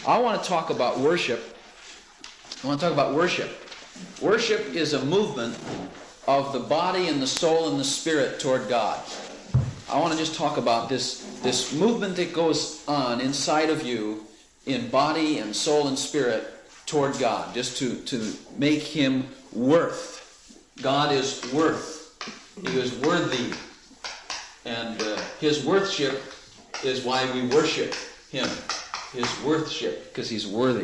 I want to talk about worship. I want to talk about worship. Worship is a movement of the body and the soul and the spirit toward God. I want to just talk about this movement that goes on inside of you in body and soul and spirit toward God, just to make Him worth. God is worth. He is worthy. And His worthship is why we worship Him. His worthship, because He's worthy.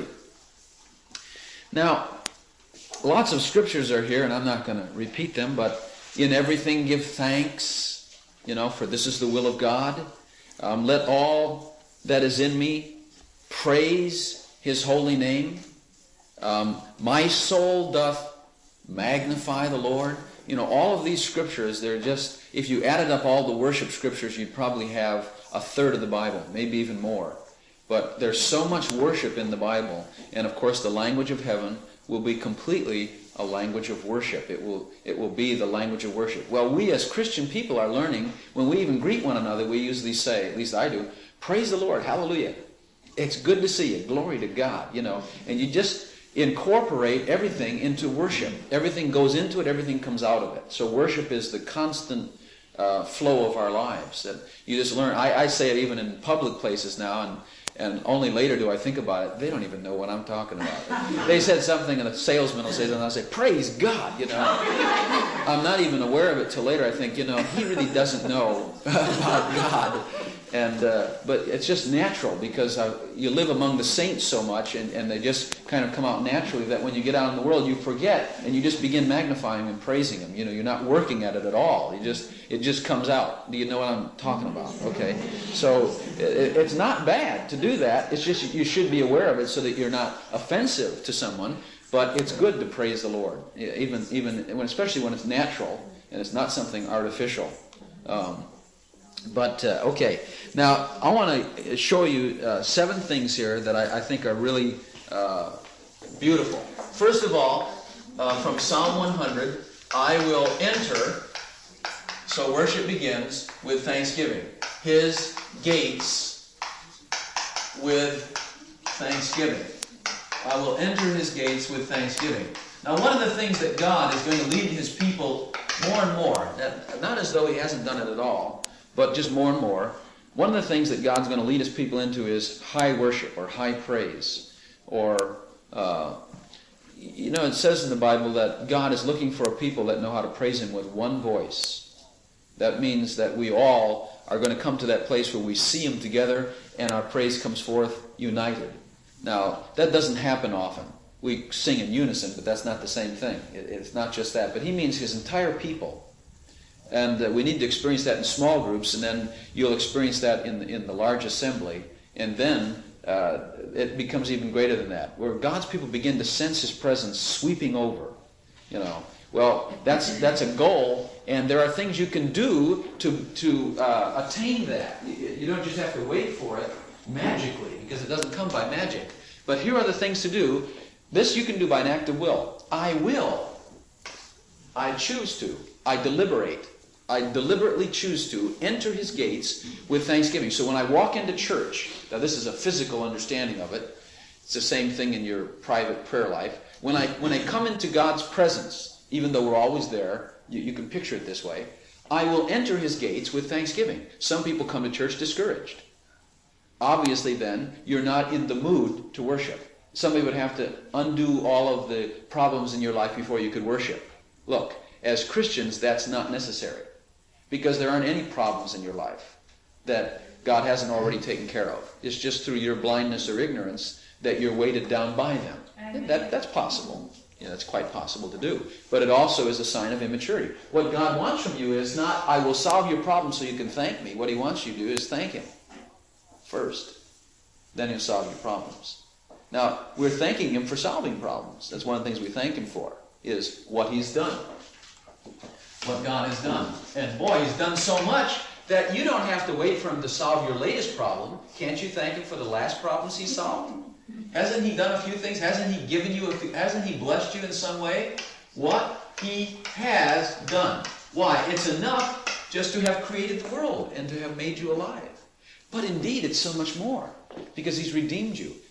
Now, lots of scriptures are here, and I'm not going to repeat them, but in everything give thanks, for this is the will of God. Let all that is in me praise His holy name. My soul doth magnify the Lord. All of these scriptures, they're just, if you added up all the worship scriptures, you'd probably have a third of the Bible, maybe even more. But there's so much worship in the Bible, and of course the language of heaven will be completely a language of worship. It will be the language of worship. Well, we as Christian people are learning, when we even greet one another, we usually say, at least I do, praise the Lord, hallelujah. It's good to see you, glory to God, and you just incorporate everything into worship. Everything goes into it, everything comes out of it. So worship is the constant flow of our lives. That you just learn. I say it even in public places now, and only later do I think about it. They don't even know what I'm talking about. They said something, and a salesman will say something, and I'll say, praise God, I'm not even aware of it till later. I think, he really doesn't know about God. But it's just natural, because you live among the saints so much, and they just kind of come out naturally, that when you get out in the world, you forget, and you just begin magnifying and praising Him. You're not working at it at all. It just comes out. Do you know what I'm talking about? Okay. So it's not bad to do that. It's just you should be aware of it so that you're not offensive to someone. But it's good to praise the Lord, especially when it's natural and it's not something artificial. Okay. Now, I want to show you 7 things here that I think are really beautiful. First of all, from Psalm 100, I will enter, so worship begins with thanksgiving. His gates with thanksgiving. I will enter His gates with thanksgiving. Now, one of the things that God is going to lead His people more and more, not as though He hasn't done it at all, but just more and more, one of the things that God's going to lead His people into is high worship or high praise. Or, it says in the Bible that God is looking for a people that know how to praise Him with one voice. That means that we all are going to come to that place where we see Him together and our praise comes forth united. Now, that doesn't happen often. We sing in unison, but that's not the same thing. It's not just that. But He means His entire people. And we need to experience that in small groups, and then you'll experience that in the large assembly. And then it becomes even greater than that, where God's people begin to sense His presence sweeping over. Well, that's a goal, and there are things you can do to attain that. You don't just have to wait for it magically, because it doesn't come by magic. But here are the things to do. This you can do by an act of will. I will. I choose to. I deliberate. I deliberately choose to enter His gates with thanksgiving. So when I walk into church, now this is a physical understanding of it. It's the same thing in your private prayer life. When I come into God's presence, even though we're always there, you can picture it this way, I will enter His gates with thanksgiving. Some people come to church discouraged. Obviously then, you're not in the mood to worship. Somebody would have to undo all of the problems in your life before you could worship. Look, as Christians, that's not necessary. Because there aren't any problems in your life that God hasn't already taken care of. It's just through your blindness or ignorance that you're weighted down by them. That's possible. It's quite possible to do. But it also is a sign of immaturity. What God wants from you is not, I will solve your problem so you can thank me. What He wants you to do is thank Him first. Then He'll solve your problems. Now, we're thanking Him for solving problems. That's one of the things we thank Him for, is what He's done. What God has done. And boy, He's done so much that you don't have to wait for Him to solve your latest problem. Can't you thank Him for the last problems He solved? Hasn't He done a few things? Hasn't He given you hasn't He blessed you in some way? What He has done. Why? It's enough just to have created the world and to have made you alive. But indeed, it's so much more, because He's redeemed you.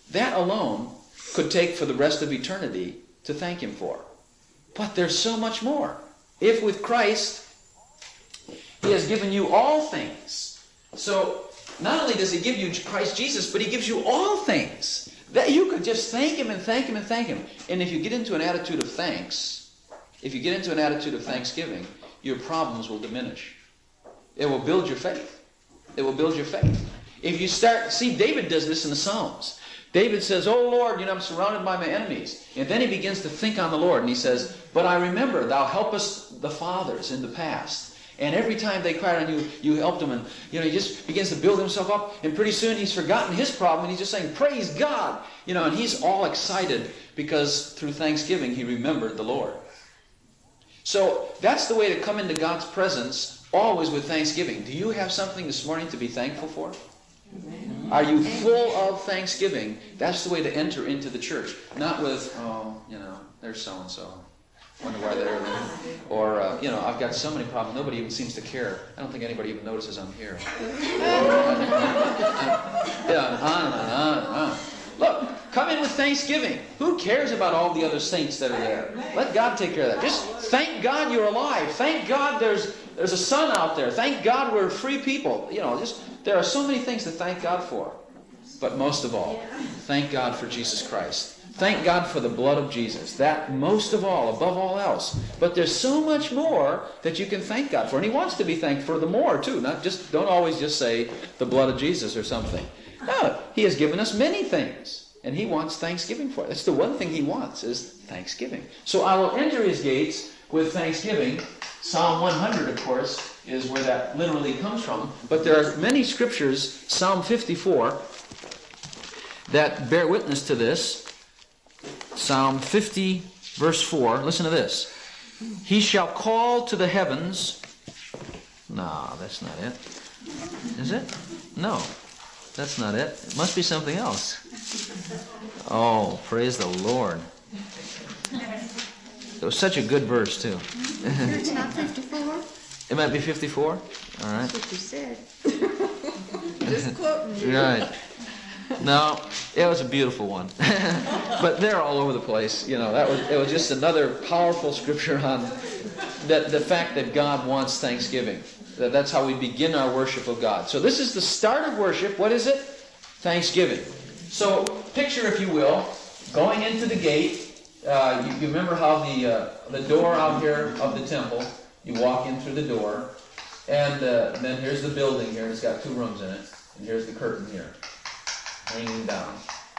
that alone could take for the rest of eternity to thank Him for. But there's so much more. If with Christ, He has given you all things. So, not only does He give you Christ Jesus, but He gives you all things. That you could just thank Him and thank Him and thank Him. And if you get into an attitude of thanks, if you get into an attitude of thanksgiving, your problems will diminish. It will build your faith. It will build your faith. If you start, see, David does this in the Psalms. David says, "Oh Lord, I'm surrounded by my enemies." And then he begins to think on the Lord. And he says, "But I remember, thou helpest the fathers in the past. And every time they cried on you, you helped them." And he just begins to build himself up. And pretty soon he's forgotten his problem. And he's just saying, "Praise God." And he's all excited because through thanksgiving he remembered the Lord. So that's the way to come into God's presence, always with thanksgiving. Do you have something this morning to be thankful for? Amen. Are you full of thanksgiving? That's the way to enter into the church. Not with, there's so-and-so. Wonder why they're there. Or, I've got so many problems. Nobody even seems to care. I don't think anybody even notices I'm here. On and on. Look, come in with thanksgiving. Who cares about all the other saints that are there? Let God take care of that. Just thank God you're alive. Thank God there's a sun out there. Thank God we're free people. There are so many things to thank God for. But most of all, thank God for Jesus Christ. Thank God for the blood of Jesus. That most of all, above all else. But there's so much more that you can thank God for. And He wants to be thanked for the more too. Don't always just say the blood of Jesus or something. No, He has given us many things. And He wants thanksgiving for it. That's the one thing He wants, is thanksgiving. So I will enter His gates with thanksgiving. Psalm 100, of course, is where that literally comes from. But there are many scriptures, Psalm 54, that bear witness to this. Psalm 50, verse 4. Listen to this. He shall call to the heavens. No, that's not it. Is it? No, that's not it. It must be something else. Oh, praise the Lord. It was such a good verse, too. It's not 54? It might be 54? All right. That's what you said. Just quoting you. Right. No, it was a beautiful one. But they're all over the place. It was just another powerful scripture on the fact that God wants thanksgiving. That's how we begin our worship of God. So this is the start of worship. What is it? Thanksgiving. So picture, if you will, going into the gate. You remember how the door out here of the temple, you walk in through the door, and then here's the building here, and it's got 2 rooms in it, and here's the curtain here, hanging down.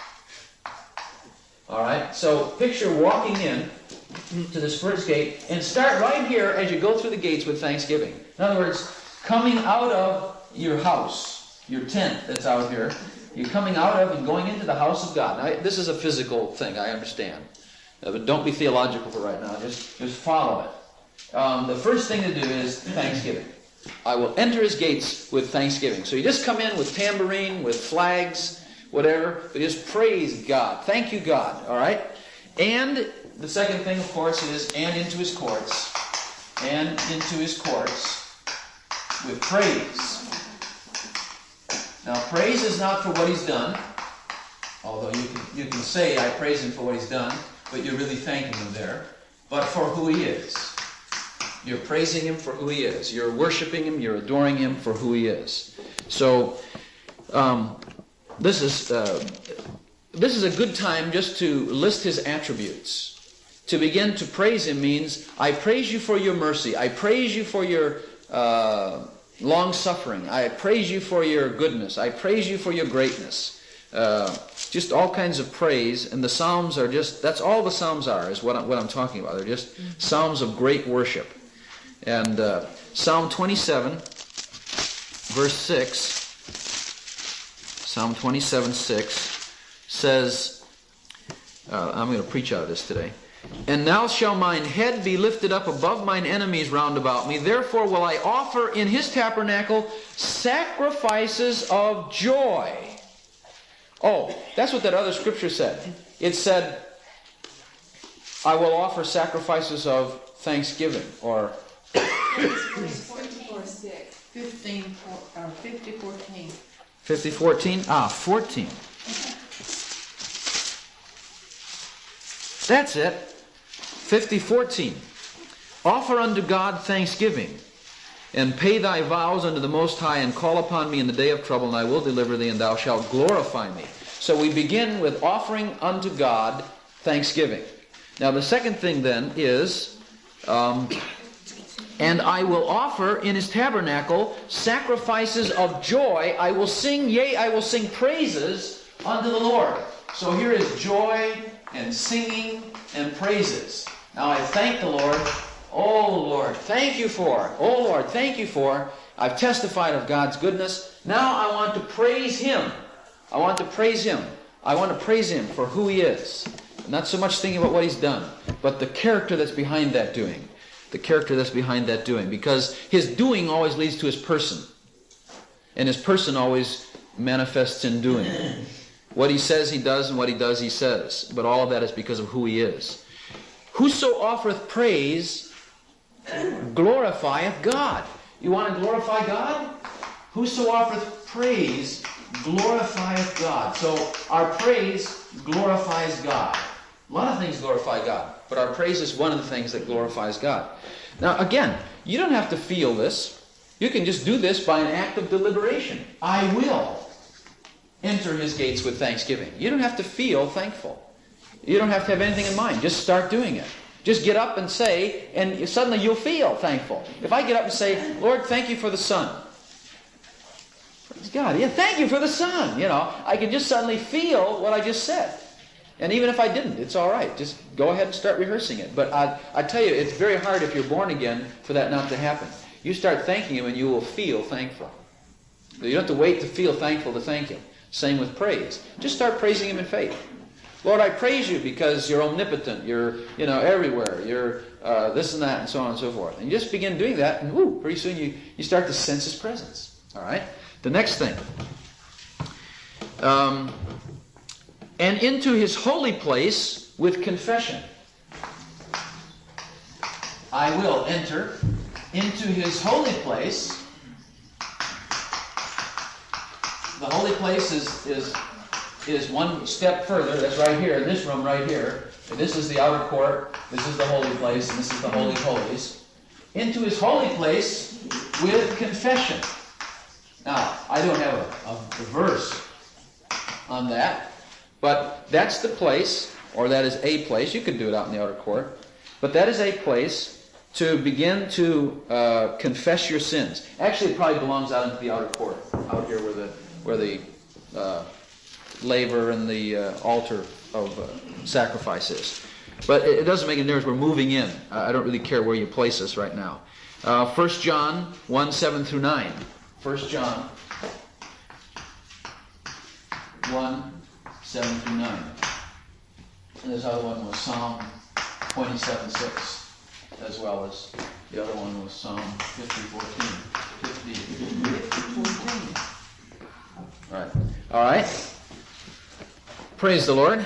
All right, so picture walking in to this first gate, and start right here as you go through the gates with thanksgiving. In other words, coming out of your house, your tent that's out here, you're coming out of and going into the house of God. Now, this is a physical thing, I understand. But don't be theological for right now. Just follow it. The first thing to do is thanksgiving. I will enter His gates with thanksgiving. So you just come in with tambourine, with flags, whatever. But just praise God. Thank you, God. All right? And the second thing, of course, is and into His courts. And into His courts with praise. Now, praise is not for what He's done. Although you can say, I praise Him for what He's done. But you're really thanking Him there. But for who He is. You're praising Him for who He is. You're worshiping Him. You're adoring Him for who He is. So, this is a good time just to list His attributes. To begin to praise Him means, I praise You for Your mercy. I praise You for Your long-suffering. I praise You for Your goodness. I praise You for Your greatness. Just all kinds of praise, and the Psalms are that's all the Psalms are, is what I'm talking about. They're just Psalms of great worship. And Psalm 27, verse 6, Psalm 27, 6 says, I'm going to preach out of this today. And now shall mine head be lifted up above mine enemies round about me. Therefore will I offer in His tabernacle sacrifices of joy. Oh, that's what that other scripture said. It said, I will offer sacrifices of thanksgiving, or 54:6. 50:14. 50:14? 14. That's it. 50:14. Offer unto God thanksgiving, and pay thy vows unto the Most High, and call upon me in the day of trouble, and I will deliver thee, and thou shalt glorify me. So we begin with offering unto God thanksgiving. Now the second thing then is, and I will offer in his tabernacle sacrifices of joy. I will sing, yea, I will sing praises unto the Lord. So here is joy and singing and praises. Now I thank the Lord. Oh Lord, thank you for. Oh Lord, thank you for. I've testified of God's goodness. Now I want to praise Him. I want to praise Him. I want to praise Him for who He is. Not so much thinking about what He's done, but the character that's behind that doing. The character that's behind that doing. Because His doing always leads to His person. And His person always manifests in doing. What He says He does, and what He does He says. But all of that is because of who He is. Whoso offereth praise glorifieth God. You want to glorify God? Whoso offereth praise glorifieth God. So our praise glorifies God. A lot of things glorify God, but our praise is one of the things that glorifies God. Now again, you don't have to feel this. You can just do this by an act of deliberation. I will enter His gates with thanksgiving. You don't have to feel thankful. You don't have to have anything in mind. Just start doing it. Just get up and say, and suddenly you'll feel thankful. If I get up and say, Lord, thank you for the sun. Praise God. Yeah, thank you for the sun. I can just suddenly feel what I just said. And even if I didn't, it's all right. Just go ahead and start rehearsing it. But I tell you, it's very hard if you're born again for that not to happen. You start thanking Him and you will feel thankful. You don't have to wait to feel thankful to thank Him. Same with praise. Just start praising Him in faith. Lord, I praise you because you're omnipotent. You're, everywhere. You're this and that and so on and so forth. And you just begin doing that and pretty soon you start to sense His presence. All right? The next thing. And into His holy place with confession. I will enter into His holy place. The holy place is one step further. That's right here, in this room right here. And this is the outer court. This is the holy place, and this is the Holy of Holies. Into His holy place with confession. Now, I don't have a verse on that. But that's the place, or that is a place. You could do it out in the outer court. But that is a place to begin to confess your sins. Actually, it probably belongs out into the outer court, out here where the laver and the altar of sacrifice is. But it doesn't make any difference. We're moving in. I don't really care where you place us right now. 1 John 1, 7 through 9. 1 John 1, 7 through 9. And this other one was Psalm 27, 6, as well as the other one was Psalm 50, 14. Right. All right. Praise the Lord.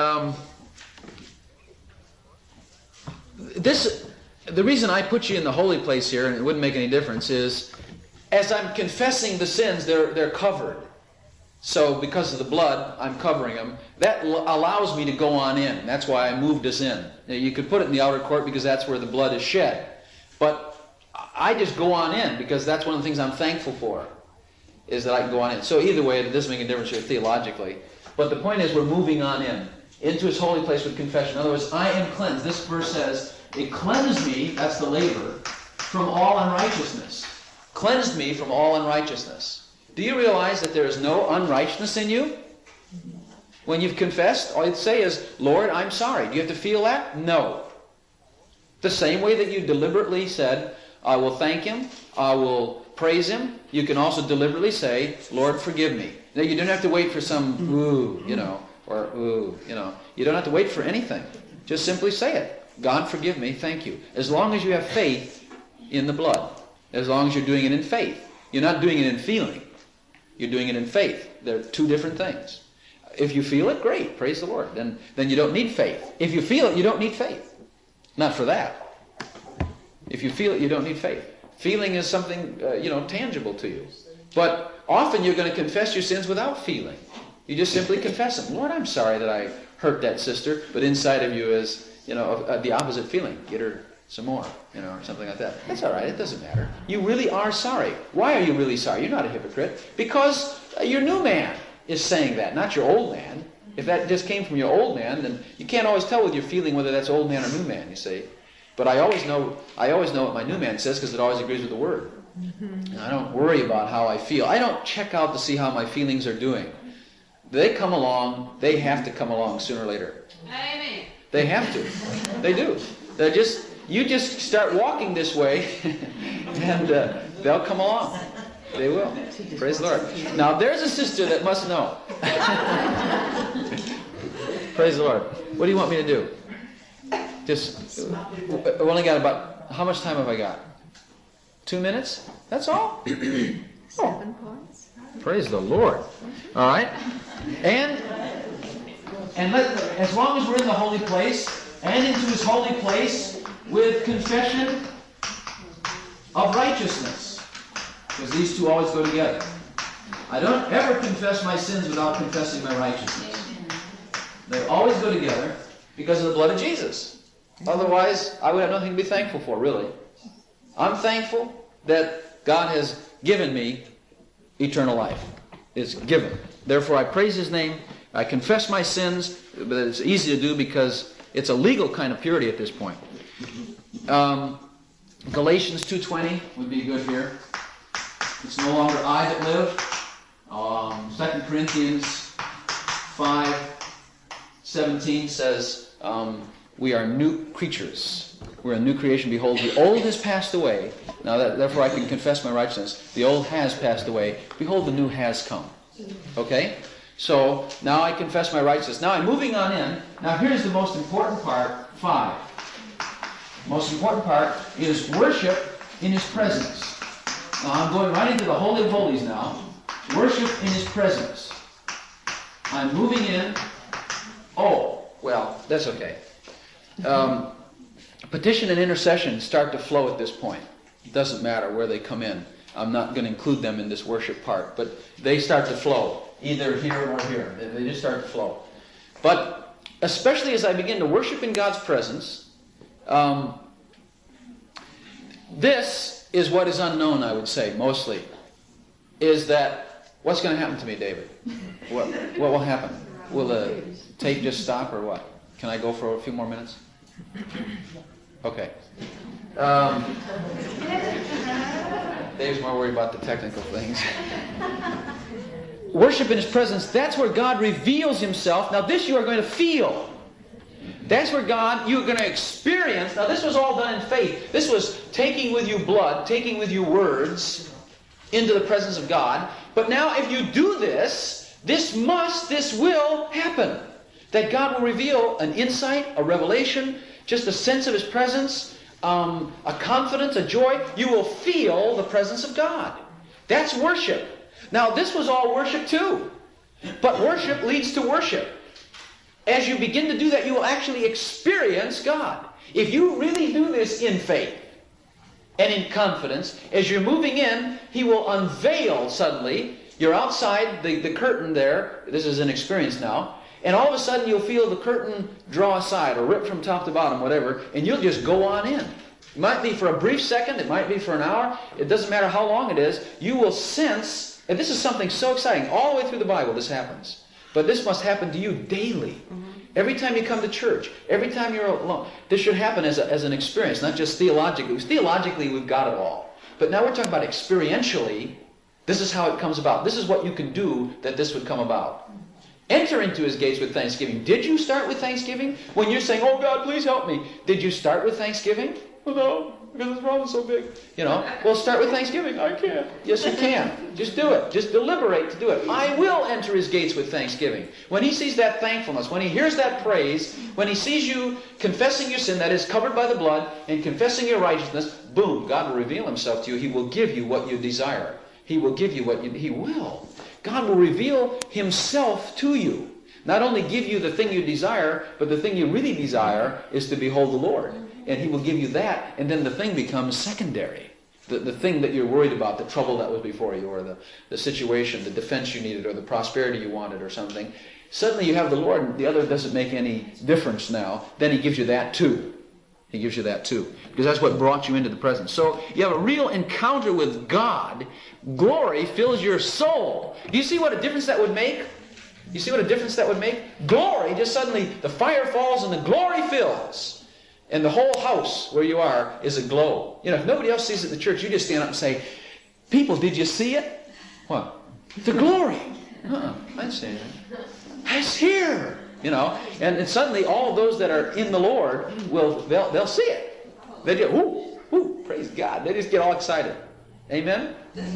The reason I put you in the holy place here, and it wouldn't make any difference, is as I'm confessing the sins, they're covered. So because of the blood, I'm covering them. That allows me to go on in. That's why I moved us in. Now, you could put it in the outer court because that's where the blood is shed. But I just go on in because that's one of the things I'm thankful for, is that I can go on in. So either way, it doesn't make a difference here theologically. But the point is we're moving on in, into His holy place with confession. In other words, I am cleansed. This verse says, it cleansed me, that's the laver, from all unrighteousness. Cleansed me from all unrighteousness. Do you realize that there is no unrighteousness in you? When you've confessed, all you'd say is, Lord, I'm sorry. Do you have to feel that? No. The same way that you deliberately said, I will thank Him, I will praise Him, you can also deliberately say, Lord, forgive me. Now, you don't have to wait for some ooh, or ooh, You don't have to wait for anything. Just simply say it. God, forgive me, thank you. As long as you have faith in the blood. As long as you're doing it in faith. You're not doing it in feeling. You're doing it in faith. They're two different things. If you feel it, great. Praise the Lord. Then you don't need faith. If you feel it, you don't need faith. Not for that. If you feel it, you don't need faith. Feeling is something, tangible to you. But often you're going to confess your sins without feeling. You just simply confess them. Lord, I'm sorry that I hurt that sister, but inside of you is, the opposite feeling. Get her some more, or something like that. That's all right. It doesn't matter. You really are sorry. Why are you really sorry? You're not a hypocrite. Because your new man is saying that, not your old man. If that just came from your old man, then you can't always tell with your feeling whether that's old man or new man, you see. But I always know what my new man says because it always agrees with the Word. And I don't worry about how I feel. I don't check out to see how my feelings are doing. They come along. They have to come along sooner or later. Amen. They have to. They do. You just start walking this way, and they'll come along. They will. Praise the Lord. Now, there's a sister that must know. Praise the Lord. What do you want me to do? I've only got about, how much time have I got? 2 minutes? That's all? 7 points. Praise the Lord. All right. And as long as we're in the holy place, and into His holy place with confession of righteousness. Because these two always go together. I don't ever confess my sins without confessing my righteousness. They always go together because of the blood of Jesus. Otherwise, I would have nothing to be thankful for, really. I'm thankful that God has given me eternal life. It's given. Therefore, I praise His name. I confess my sins, but it's easy to do because it's a legal kind of purity at this point. Galatians 2:20 would be good here. It's no longer I that live. 2 Corinthians 5:17 says, we are new creatures. We're a new creation. Behold, the old has passed away. Now, therefore I can confess my righteousness. The old has passed away. Behold, the new has come. Okay? So, now I confess my righteousness. Now I'm moving on in. Now here's the most important part, 5. The most important part is worship in His presence. Now I'm going right into the Holy of Holies now. Worship in His presence. I'm moving in. Oh, well, that's okay. Petition and intercession start to flow at this point. It doesn't matter where they come in. I'm not going to include them in this worship part, but they start to flow, either here or here. They just start to flow. But especially as I begin to worship in God's presence, this is what is unknown, I would say, mostly, is that, what's going to happen to me, David? What will happen? Will the tape just stop or what? Can I go for a few more minutes? Okay. Dave's more worried about the technical things. Worship in His presence, that's where God reveals Himself. Now this you are going to feel. That's where God, you're going to experience. Now this was all done in faith. This was taking with you blood, taking with you words into the presence of God. But now if you do this, this will happen. That God will reveal an insight, a revelation, just a sense of His presence, a confidence, a joy. You will feel the presence of God. That's worship. Now, this was all worship too. But worship leads to worship. As you begin to do that, you will actually experience God. If you really do this in faith and in confidence, as you're moving in, He will unveil suddenly. You're outside the curtain there. This is an experience now. And all of a sudden you'll feel the curtain draw aside or rip from top to bottom, whatever, and you'll just go on in. It might be for a brief second. It might be for an hour. It doesn't matter how long it is. You will sense, and this is something so exciting. All the way through the Bible this happens. But this must happen to you daily. Every time you come to church, every time you're alone. This should happen as an experience, not just theologically. Theologically, we've got it all. But now we're talking about experientially. This is how it comes about. This is what you can do that this would come about. Enter into His gates with thanksgiving. Did you start with thanksgiving? When you're saying, oh God, please help me. Did you start with thanksgiving? Well, no, because this problem's so big. Well, start with thanksgiving. I can't. Yes, you can. Just do it. Just deliberate to do it. I will enter His gates with thanksgiving. When He sees that thankfulness, when He hears that praise, when He sees you confessing your sin that is covered by the blood and confessing your righteousness, boom, God will reveal Himself to you. He will give you what you desire. He will give you what He will. God will reveal Himself to you. Not only give you the thing you desire, but the thing you really desire is to behold the Lord. And He will give you that, and then the thing becomes secondary. The thing that you're worried about, the trouble that was before you, or the situation, the defense you needed, or the prosperity you wanted, or something. Suddenly you have the Lord and the other doesn't make any difference now. Then He gives you that too. He gives you that too. Because that's what brought you into the presence. So you have a real encounter with God. Glory fills your soul. Do you see what a difference that would make? You see what a difference that would make? Glory, just suddenly the fire falls and the glory fills. And the whole house where you are is aglow. You know, if nobody else sees it in the church, you just stand up and say, people, did you see it? What? The glory. I didn't see anything. It's here. You know, and suddenly all those that are in the Lord they'll see it. They just, ooh, praise God. They just get all excited. Amen?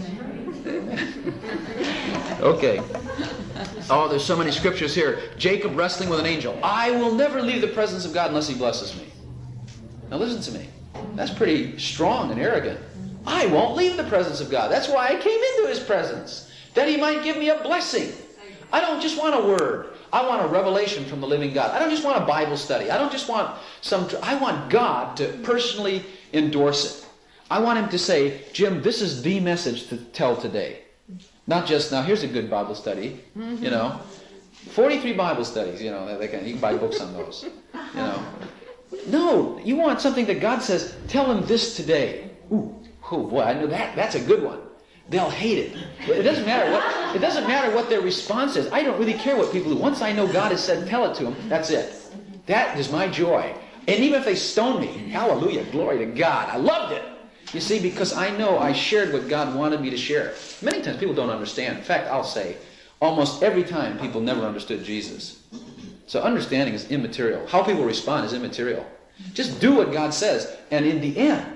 Amen. Okay. Oh, there's so many scriptures here. Jacob wrestling with an angel. I will never leave the presence of God unless He blesses me. Now listen to me. That's pretty strong and arrogant. I won't leave the presence of God. That's why I came into His presence. That He might give me a blessing. I don't just want a word. I want a revelation from the living God. I don't just want a Bible study. I don't just want I want God to personally endorse it. I want Him to say, Jim, this is the message to tell today. Not just, now here's a good Bible study, you know. 43 Bible studies, you know, you can buy books on those, you know. No, you want something that God says, tell Him this today. Ooh, boy, I know that's a good one. They'll hate it. It doesn't matter what their response is. I don't really care what people do. Once I know God has said, tell it to them, that's it. That is my joy. And even if they stone me, hallelujah, glory to God. I loved it. You see, because I know I shared what God wanted me to share. Many times people don't understand. In fact, I'll say, almost every time people never understood Jesus. So understanding is immaterial. How people respond is immaterial. Just do what God says, and in the end,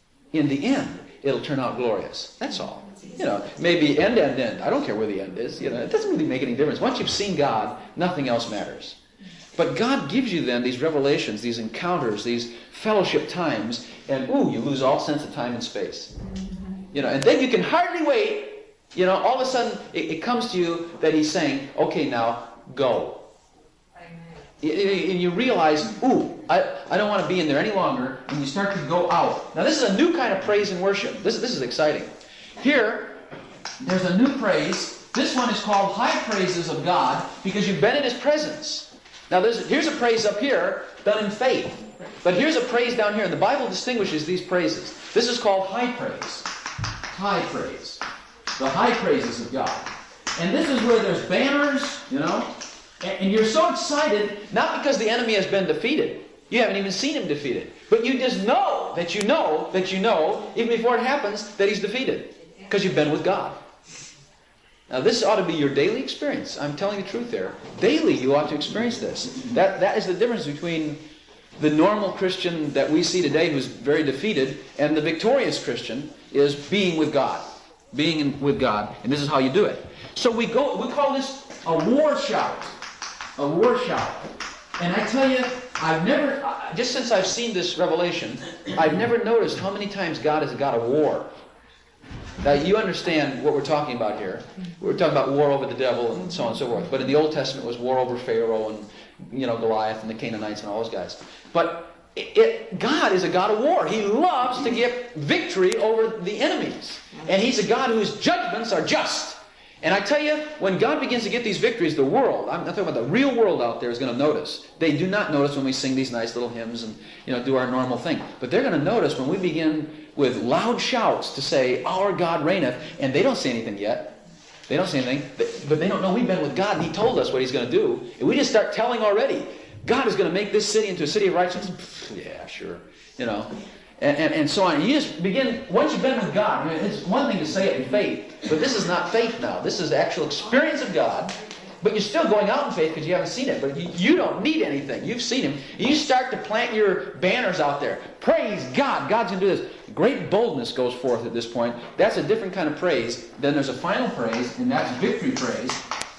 it'll turn out glorious. That's all. You know, maybe end. I don't care where the end is. You know, it doesn't really make any difference. Once you've seen God, nothing else matters. But God gives you then these revelations, these encounters, these fellowship times, and you lose all sense of time and space. You know, and then you can hardly wait. You know, all of a sudden it comes to you that He's saying, okay, now go. And you realize, I don't want to be in there any longer, and you start to go out. Now this is a new kind of praise and worship. This is exciting. Here, there's a new praise. This one is called high praises of God because you've been in His presence. Now here's a praise up here done in faith. But here's a praise down here. And the Bible distinguishes these praises. This is called high praise. High praise. The high praises of God. And this is where there's banners, you know. And you're so excited, not because the enemy has been defeated. You haven't even seen him defeated. But you just know that you know, even before it happens, that he's defeated. Because you've been with God. Now this ought to be your daily experience. I'm telling the truth there. Daily you ought to experience this. That is the difference between the normal Christian that we see today who's very defeated and the victorious Christian is being with God. Being with God. And this is how you do it. So we call this a war shout. A war shout. And I tell you, I've never, just since I've seen this revelation, I've never noticed how many times God has got a war. Now, you understand what we're talking about here. We're talking about war over the devil and so on and so forth. But in the Old Testament, it was war over Pharaoh and, Goliath and the Canaanites and all those guys. But God is a God of war. He loves to get victory over the enemies. And He's a God whose judgments are just. And I tell you, when God begins to get these victories, the world, I'm not talking about the real world out there, is going to notice. They do not notice when we sing these nice little hymns and do our normal thing. But they're going to notice when we begin with loud shouts to say, our God reigneth, and they don't say anything yet. They don't say anything, but they don't know we've been with God and He told us what He's going to do. And we just start telling already, God is going to make this city into a city of righteousness. Yeah, sure. And so on. You just begin, once you've been with God, it's one thing to say it in faith, but this is not faith now. This is the actual experience of God, but you're still going out in faith because you haven't seen it. But you don't need anything. You've seen Him. You start to plant your banners out there. Praise God. God's going to do this. Great boldness goes forth at this point. That's a different kind of praise. Then there's a final praise, and that's victory praise.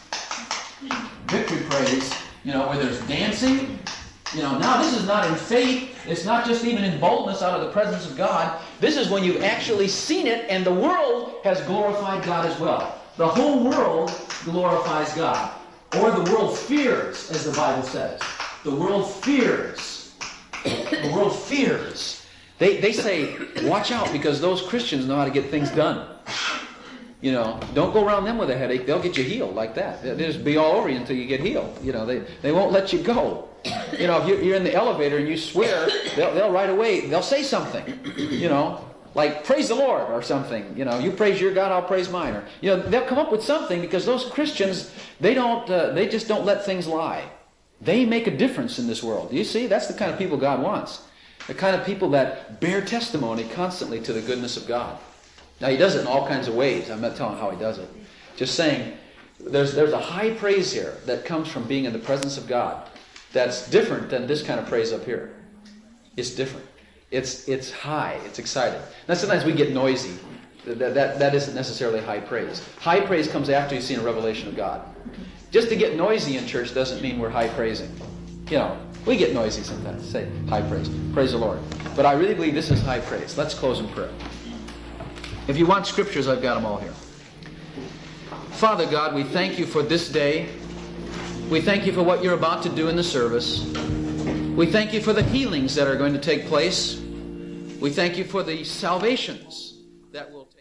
Victory praise, where there's dancing. Now this is not in faith. It's not just even in boldness out of the presence of God. This is when you've actually seen it and the world has glorified God as well. The whole world glorifies God. Or the world fears, as the Bible says. The world fears. The world fears. They say, watch out because those Christians know how to get things done. You know, don't go around them with a headache. They'll get you healed like that. They'll just be all over you until you get healed. You know, they won't let you go. You know, if you're in the elevator and you swear, they'll right away, they'll say something. You know, like, praise the Lord or something. You know, you praise your God, I'll praise mine. Or, you know, they'll come up with something because those Christians, they just don't let things lie. They make a difference in this world. You see, that's the kind of people God wants. The kind of people that bear testimony constantly to the goodness of God. Now, He does it in all kinds of ways. I'm not telling how He does it. Just saying, there's a high praise here that comes from being in the presence of God that's different than this kind of praise up here. It's different. It's high. It's exciting. Now, sometimes we get noisy. That isn't necessarily high praise. High praise comes after you've seen a revelation of God. Just to get noisy in church doesn't mean we're high praising. You know, we get noisy sometimes. Say high praise. Praise the Lord. But I really believe this is high praise. Let's close in prayer. If you want scriptures, I've got them all here. Father God, we thank you for this day. We thank you for what you're about to do in the service. We thank you for the healings that are going to take place. We thank you for the salvations that will take place.